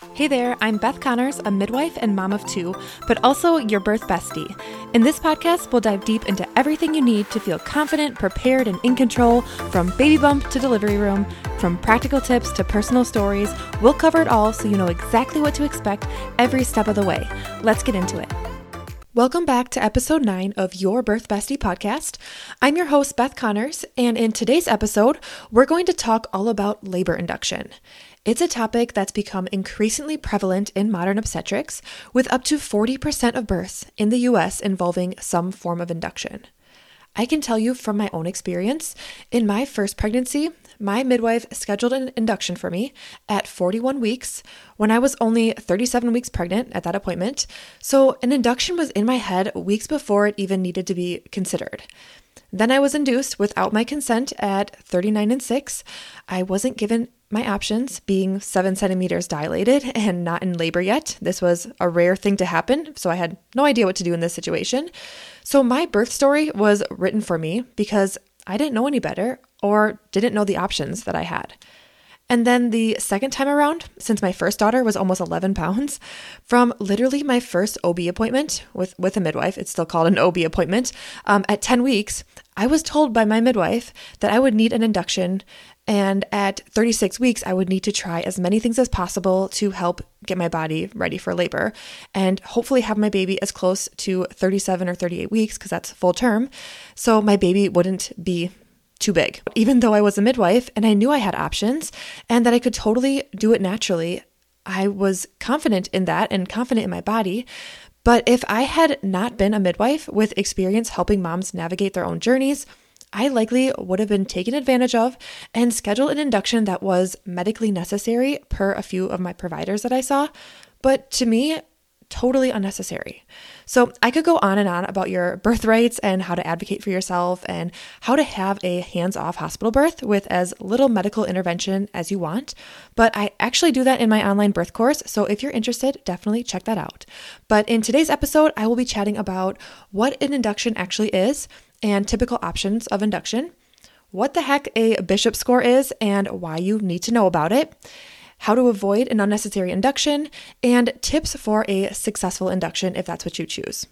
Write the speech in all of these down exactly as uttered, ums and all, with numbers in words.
Hey there, I'm Beth Connors, a midwife and mom of two, but also your birth bestie. In this podcast, we'll dive deep into everything you need to feel confident, prepared, and in control, from baby bump to delivery room, from practical tips to personal stories. We'll cover it all so you know exactly what to expect every step of the way. Let's get into it. Welcome back to episode nine of Your Birth Bestie podcast. I'm your host, Beth Connors, and in today's episode, we're going to talk all about labor induction. It's a topic that's become increasingly prevalent in modern obstetrics, with up to forty percent of births in the U S involving some form of induction. I can tell you from my own experience, in my first pregnancy, my midwife scheduled an induction for me at forty-one weeks when I was only thirty-seven weeks pregnant at that appointment, so an induction was in my head weeks before it even needed to be considered. Then I was induced without my consent at thirty-nine and six. I wasn't given my options, being seven centimeters dilated and not in labor yet. This was a rare thing to happen, so I had no idea what to do in this situation. So my birth story was written for me because I didn't know any better or didn't know the options that I had. And then the second time around, since my first daughter was almost eleven pounds, from literally my first O B appointment with, with a midwife, it's still called an O B appointment, um, at ten weeks, I was told by my midwife that I would need an induction, and at thirty-six weeks, I would need to try as many things as possible to help get my body ready for labor and hopefully have my baby as close to thirty-seven or thirty-eight weeks, because that's full term, so my baby wouldn't be too big. Even though I was a midwife and I knew I had options and that I could totally do it naturally, I was confident in that and confident in my body. But if I had not been a midwife with experience helping moms navigate their own journeys, I likely would have been taken advantage of and scheduled an induction that was medically necessary per a few of my providers that I saw, but to me, totally unnecessary. So I could go on and on about your birth rights and how to advocate for yourself and how to have a hands-off hospital birth with as little medical intervention as you want. But I actually do that in my online birth course. So if you're interested, definitely check that out. But in today's episode, I will be chatting about what an induction actually is and typical options of induction, what the heck a Bishop score is and why you need to know about it, how to avoid an unnecessary induction, and tips for a successful induction if that's what you choose.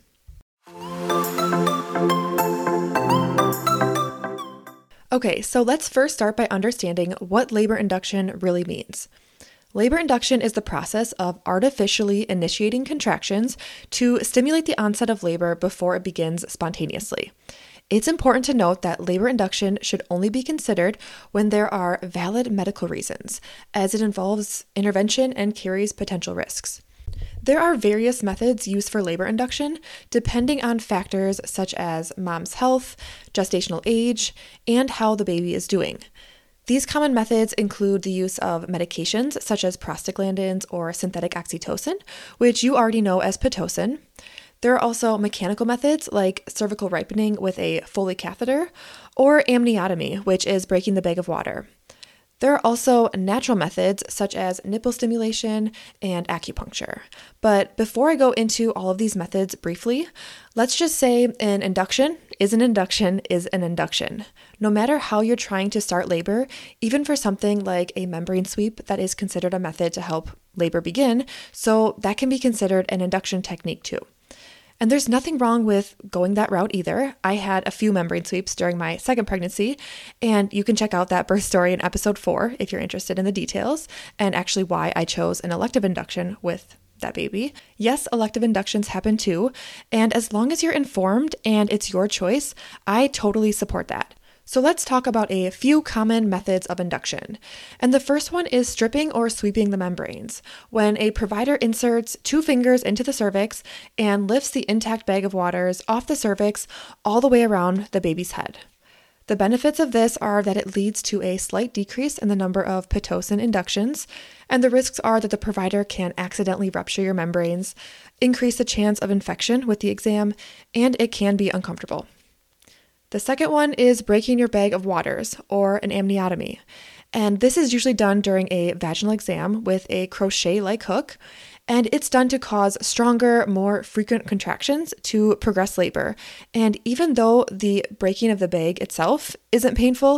Okay, so let's first start by understanding what labor induction really means. Labor induction is the process of artificially initiating contractions to stimulate the onset of labor before it begins spontaneously. It's important to note that labor induction should only be considered when there are valid medical reasons, as it involves intervention and carries potential risks. There are various methods used for labor induction, depending on factors such as mom's health, gestational age, and how the baby is doing. These common methods include the use of medications such as prostaglandins or synthetic oxytocin, which you already know as Pitocin. There are also mechanical methods like cervical ripening with a Foley catheter or amniotomy, which is breaking the bag of water. There are also natural methods such as nipple stimulation and acupuncture. But before I go into all of these methods briefly, let's just say an induction is an induction is an induction. No matter how you're trying to start labor, even for something like a membrane sweep that is considered a method to help labor begin, so that can be considered an induction technique too. And there's nothing wrong with going that route either. I had a few membrane sweeps during my second pregnancy, and you can check out that birth story in episode four if you're interested in the details and actually why I chose an elective induction with that baby. Yes, elective inductions happen too, and as long as you're informed and it's your choice, I totally support that. So let's talk about a few common methods of induction. And the first one is stripping or sweeping the membranes, when a provider inserts two fingers into the cervix and lifts the intact bag of waters off the cervix all the way around the baby's head. The benefits of this are that it leads to a slight decrease in the number of Pitocin inductions, and the risks are that the provider can accidentally rupture your membranes, increase the chance of infection with the exam, and it can be uncomfortable. The second one is breaking your bag of waters, or an amniotomy. And this is usually done during a vaginal exam with a crochet-like hook, and it's done to cause stronger, more frequent contractions to progress labor. And even though the breaking of the bag itself isn't painful,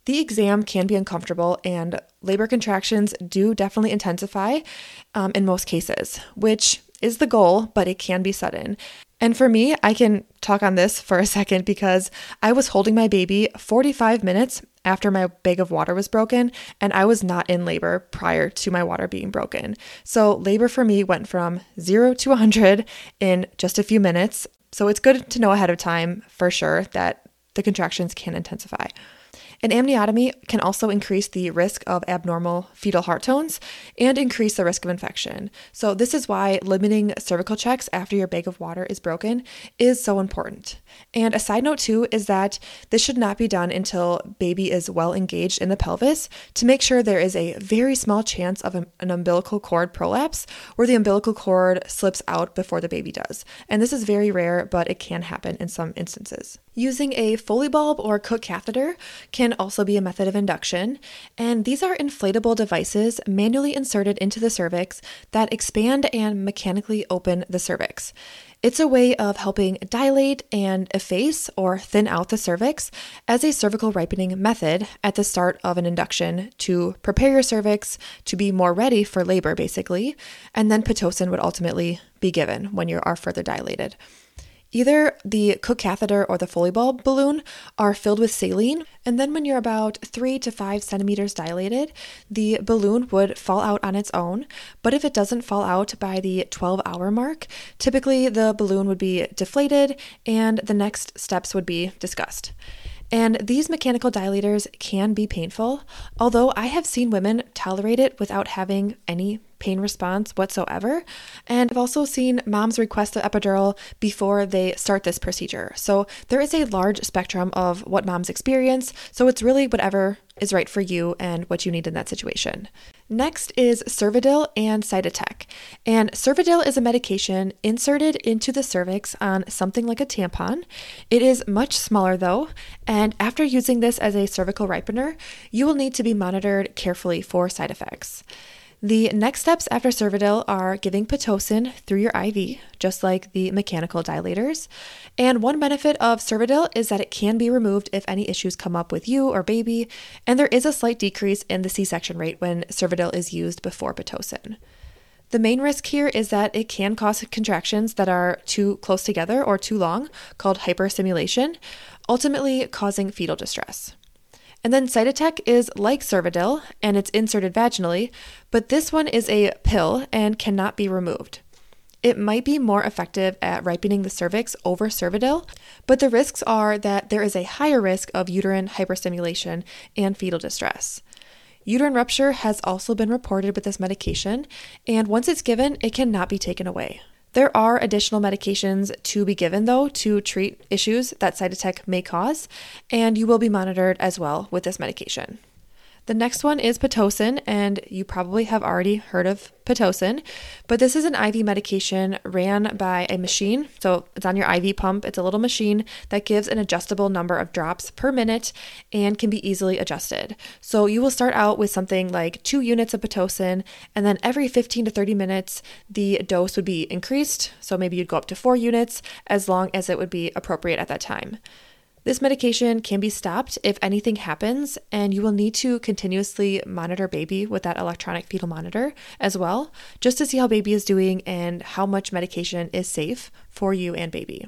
The exam can be uncomfortable, and labor contractions do definitely intensify um, in most cases, which is the goal, but it can be sudden. And for me, I can talk on this for a second because I was holding my baby forty-five minutes after my bag of water was broken, and I was not in labor prior to my water being broken. So labor for me went from zero to one hundred in just a few minutes. So it's good to know ahead of time for sure that the contractions can intensify. An amniotomy can also increase the risk of abnormal fetal heart tones and increase the risk of infection. So this is why limiting cervical checks after your bag of water is broken is so important. And a side note too is that this should not be done until baby is well engaged in the pelvis to make sure there is a very small chance of an umbilical cord prolapse where the umbilical cord slips out before the baby does. And this is very rare, but it can happen in some instances. Using a Foley bulb or Cook catheter can also be a method of induction, and these are inflatable devices manually inserted into the cervix that expand and mechanically open the cervix. It's a way of helping dilate and efface or thin out the cervix as a cervical ripening method at the start of an induction to prepare your cervix to be more ready for labor, basically, and then Pitocin would ultimately be given when you are further dilated. Either the Cook catheter or the Foley bulb balloon are filled with saline, and then when you're about three to five centimeters dilated, the balloon would fall out on its own. But if it doesn't fall out by the twelve hour mark, typically the balloon would be deflated and the next steps would be discussed. And these mechanical dilators can be painful, although I have seen women tolerate it without having any pain response whatsoever. And I've also seen moms request the epidural before they start this procedure. So there is a large spectrum of what moms experience. So it's really whatever is right for you and what you need in that situation. Next is Cervidil and Cytotec. And Cervidil is a medication inserted into the cervix on something like a tampon. It is much smaller though, and after using this as a cervical ripener, you will need to be monitored carefully for side effects. The next steps after Cervidil are giving Pitocin through your I V, just like the mechanical dilators. And one benefit of Cervidil is that it can be removed if any issues come up with you or baby, and there is a slight decrease in the C-section rate when Cervidil is used before Pitocin. The main risk here is that it can cause contractions that are too close together or too long, called hyperstimulation, ultimately causing fetal distress. And then Cytotec is like Cervidil, and it's inserted vaginally, but this one is a pill and cannot be removed. It might be more effective at ripening the cervix over Cervidil, but the risks are that there is a higher risk of uterine hyperstimulation and fetal distress. Uterine rupture has also been reported with this medication, and once it's given, it cannot be taken away. There are additional medications to be given, though, to treat issues that Cytotec may cause, and you will be monitored as well with this medication. The next one is Pitocin, and you probably have already heard of Pitocin, but this is an I V medication ran by a machine. So it's on your I V pump. It's a little machine that gives an adjustable number of drops per minute and can be easily adjusted. So you will start out with something like two units of Pitocin, and then every fifteen to thirty minutes, the dose would be increased. So maybe you'd go up to four units as long as it would be appropriate at that time. This medication can be stopped if anything happens, and you will need to continuously monitor baby with that electronic fetal monitor as well, just to see how baby is doing and how much medication is safe for you and baby.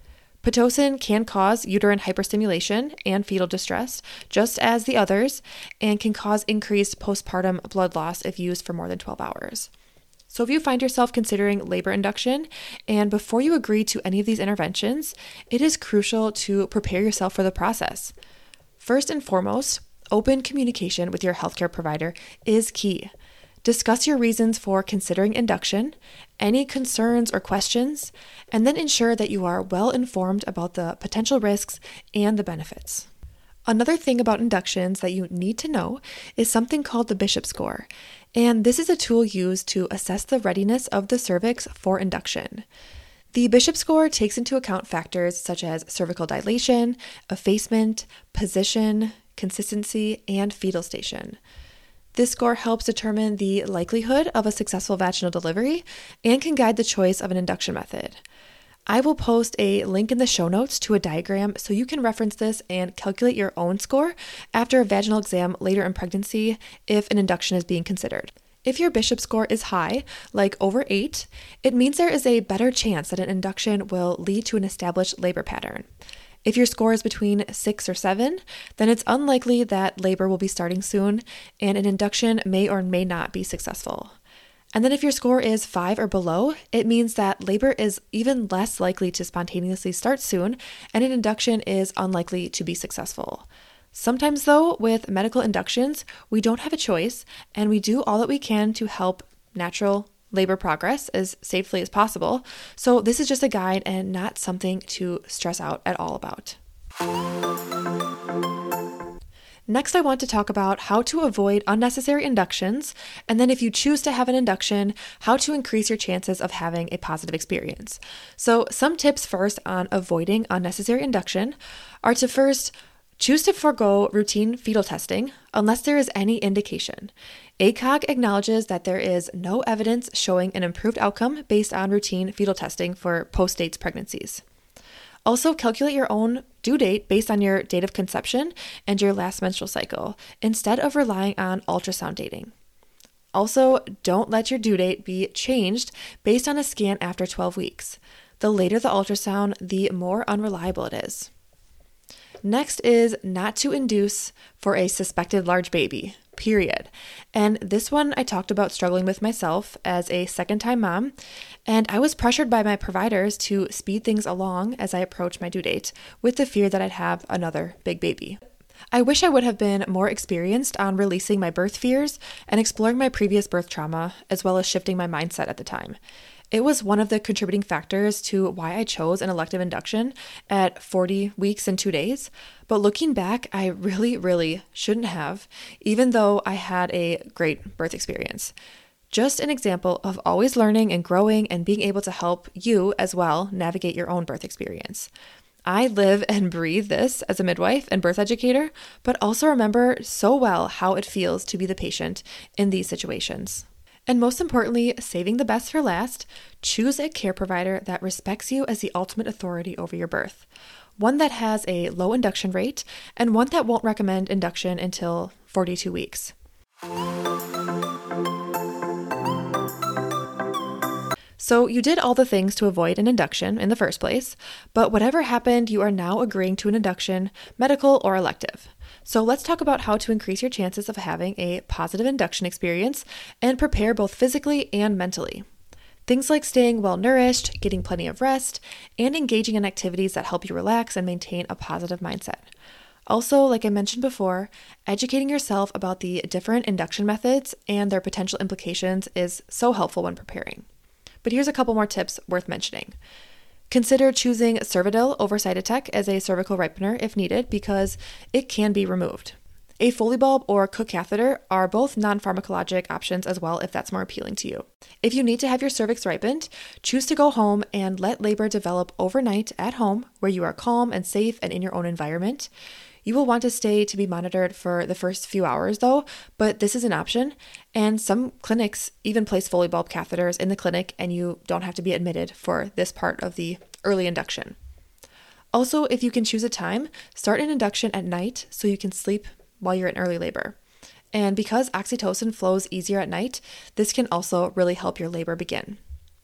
Pitocin can cause uterine hyperstimulation and fetal distress, just as the others, and can cause increased postpartum blood loss if used for more than twelve hours. So if you find yourself considering labor induction, and before you agree to any of these interventions, it is crucial to prepare yourself for the process. First and foremost, open communication with your healthcare provider is key. Discuss your reasons for considering induction, any concerns or questions, and then ensure that you are well informed about the potential risks and the benefits. Another thing about inductions that you need to know is something called the Bishop score, and this is a tool used to assess the readiness of the cervix for induction. The Bishop score takes into account factors such as cervical dilation, effacement, position, consistency, and fetal station. This score helps determine the likelihood of a successful vaginal delivery and can guide the choice of an induction method. I will post a link in the show notes to a diagram so you can reference this and calculate your own score after a vaginal exam later in pregnancy if an induction is being considered. If your Bishop score is high, like over eight, it means there is a better chance that an induction will lead to an established labor pattern. If your score is between six or seven, then it's unlikely that labor will be starting soon and an induction may or may not be successful. And then if your score is five or below, it means that labor is even less likely to spontaneously start soon and an induction is unlikely to be successful. Sometimes though, with medical inductions, we don't have a choice and we do all that we can to help natural labor progress as safely as possible. So this is just a guide and not something to stress out at all about. Next, I want to talk about how to avoid unnecessary inductions, and then if you choose to have an induction, how to increase your chances of having a positive experience. So some tips first on avoiding unnecessary induction are to first choose to forego routine fetal testing unless there is any indication. A C O G acknowledges that there is no evidence showing an improved outcome based on routine fetal testing for post-dates pregnancies. Also, calculate your own due date based on your date of conception and your last menstrual cycle, instead of relying on ultrasound dating. Also, don't let your due date be changed based on a scan after twelve weeks. The later the ultrasound, the more unreliable it is. Next is not to induce for a suspected large baby, period. And this one I talked about struggling with myself as a second-time mom, and I was pressured by my providers to speed things along as I approached my due date with the fear that I'd have another big baby. I wish I would have been more experienced on releasing my birth fears and exploring my previous birth trauma, as well as shifting my mindset at the time. It was one of the contributing factors to why I chose an elective induction at forty weeks and two days. But looking back, I really, really shouldn't have, even though I had a great birth experience. Just an example of always learning and growing and being able to help you as well navigate your own birth experience. I live and breathe this as a midwife and birth educator, but also remember so well how it feels to be the patient in these situations. And most importantly, saving the best for last, choose a care provider that respects you as the ultimate authority over your birth. One that has a low induction rate and one that won't recommend induction until forty-two weeks. So you did all the things to avoid an induction in the first place, but whatever happened, you are now agreeing to an induction, medical or elective. So let's talk about how to increase your chances of having a positive induction experience and prepare both physically and mentally. Things like staying well nourished, getting plenty of rest, and engaging in activities that help you relax and maintain a positive mindset. Also, like I mentioned before, educating yourself about the different induction methods and their potential implications is so helpful when preparing. But here's a couple more tips worth mentioning. Consider choosing Cervidil over Cytotec as a cervical ripener if needed because it can be removed. A Foley bulb or Cook catheter are both non-pharmacologic options as well if that's more appealing to you. If you need to have your cervix ripened, choose to go home and let labor develop overnight at home where you are calm and safe and in your own environment. You will want to stay to be monitored for the first few hours though, but this is an option. And some clinics even place Foley bulb catheters in the clinic and you don't have to be admitted for this part of the early induction. Also, if you can choose a time, start an induction at night so you can sleep while you're in early labor. And because oxytocin flows easier at night, this can also really help your labor begin.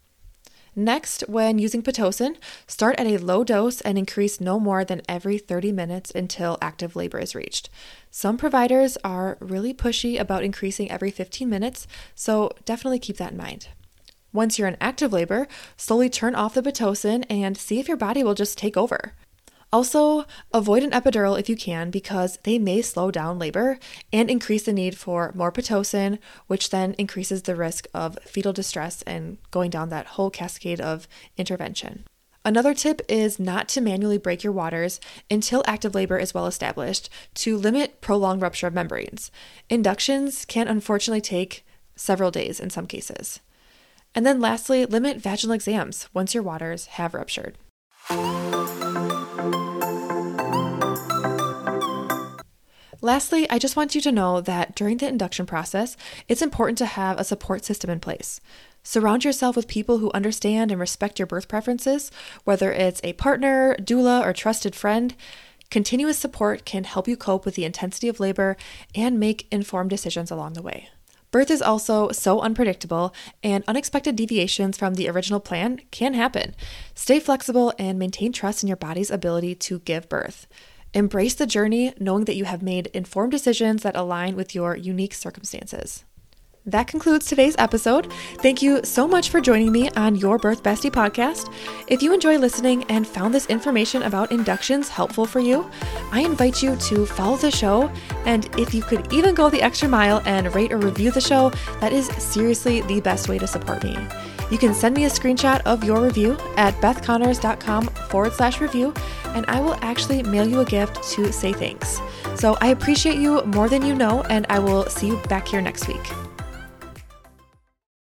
Next, when using Pitocin, start at a low dose and increase no more than every thirty minutes until active labor is reached. Some providers are really pushy about increasing every fifteen minutes, so definitely keep that in mind. Once you're in active labor, slowly turn off the Pitocin and see if your body will just take over. Also, avoid an epidural if you can because they may slow down labor and increase the need for more Pitocin, which then increases the risk of fetal distress and going down that whole cascade of intervention. Another tip is not to manually break your waters until active labor is well established to limit prolonged rupture of membranes. Inductions can unfortunately take several days in some cases. And then lastly, limit vaginal exams once your waters have ruptured. Lastly, I just want you to know that during the induction process, it's important to have a support system in place. Surround yourself with people who understand and respect your birth preferences, whether it's a partner, doula, or trusted friend. Continuous support can help you cope with the intensity of labor and make informed decisions along the way. Birth is also so unpredictable, and unexpected deviations from the original plan can happen. Stay flexible and maintain trust in your body's ability to give birth. Embrace the journey, knowing that you have made informed decisions that align with your unique circumstances. That concludes today's episode. Thank you so much for joining me on Your Birth Bestie podcast. If you enjoy listening and found this information about inductions helpful for you, I invite you to follow the show. And if you could even go the extra mile and rate or review the show, that is seriously the best way to support me. You can send me a screenshot of your review at bethconnors.com forward slash review, and I will actually mail you a gift to say thanks. So I appreciate you more than you know, and I will see you back here next week.